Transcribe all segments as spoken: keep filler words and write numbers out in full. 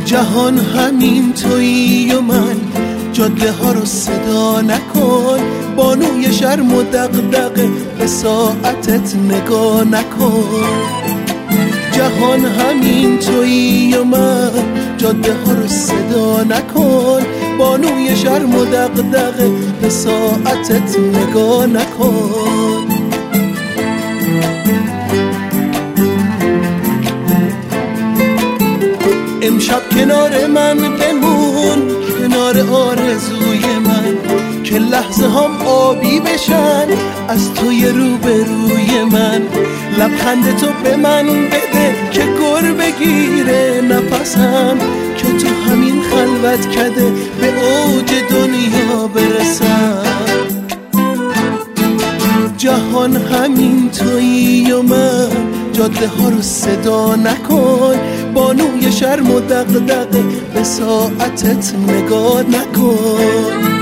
جهان همین تویی و من، جاده ها رو صدا نکن، بانوی شرم و دغدغه به ساعتت نگاه نکن. جهان همین تویی و من، جاده ها رو صدا نکن، بانوی شرم و دغدغه به ساعتت نگاه نکن. امشب کنار من بمون، کنار آرزوی من، که لحظه هم آبی بشن از توی روبروی من. لبخند تو به من بده که گر بگیره نفسم، که تو همین خلوت کده به اوج دنیا برسم. جهان همین تویی و من، جاده ها رو صدا نکن، بانوی شرم و دغدغه به ساعتت نگاه نکن.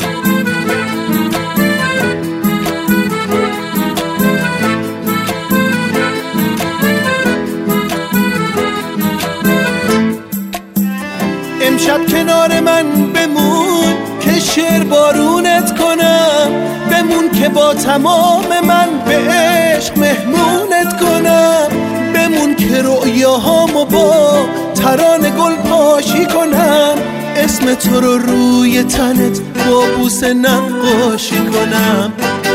امشب کنار من بمون که شعر بارونت کنم، بمون که با تمام من به عشق مهمونت کنم، بمون که رؤیاهامو با ترانه گل پاشی کنم، اسم تو رو روی تنت با بوسه نقاشی کنم.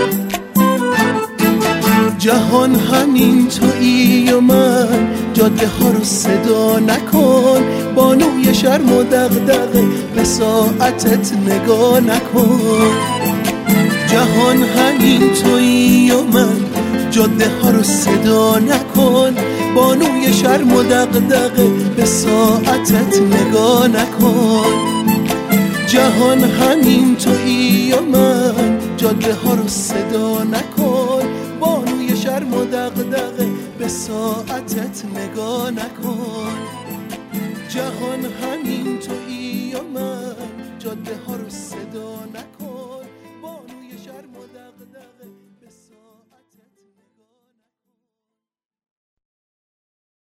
جهان همین تویی و من، جاده ها رو صدا نکن، بانوی شرم و دغدغه به ساعتت نگاه نکن. جهان همین تویی و من، جاده ها رو صدا نکن، بانوی شرم و دغدغه به ساعتت نگاه نکن. جهان همین تویی و من، جاده ها رو صدا نکن، بانوی شرم و دغدغه به ساعتت نگاه نکن. جهان همین تویی و من، جاده ها رو صدا نکن.